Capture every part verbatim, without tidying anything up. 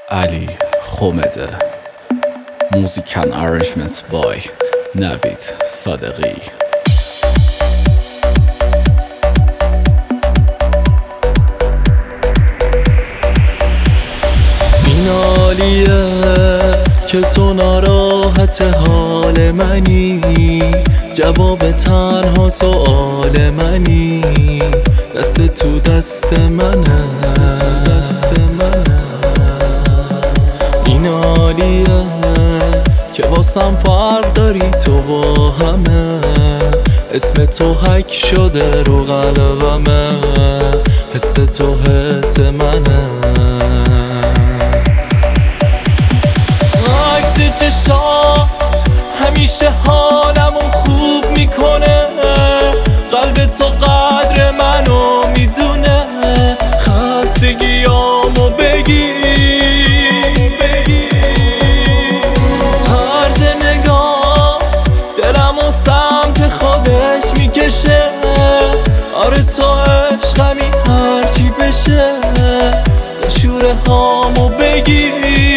Ali Khomede. Music and arrangements by Navid Sadeghi. این عالیه که تو ناراحت حال منی، جواب تنها سؤال منی، دست تو دست منه، دست منه. این عالیه که واسم فرق داری تو با همه، اسم تو حک شده رو قلبمه، حس تو حس منه. عکس چشات همیشه حالمو خوب میکنه، قلب تو قدر منو میدونه، خستگیامو بگی بگی. طرز نگات دلمو سمت خودش میکشه، آره تو عشقمی هرچی بشه، شوره هامو بگی.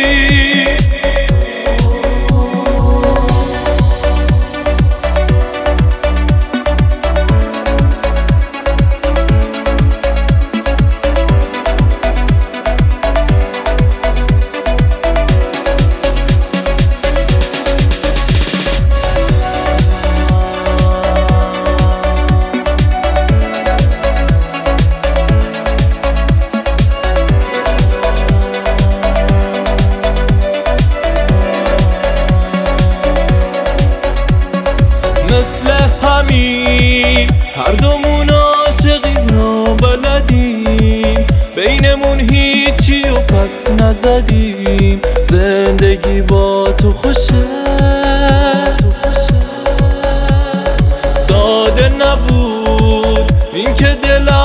مثل همین هر دومون عاشقیم و بلدیم، بینمون هیچی و پس نزدیم، زندگی با تو خوشه. ساده نبود این که دلم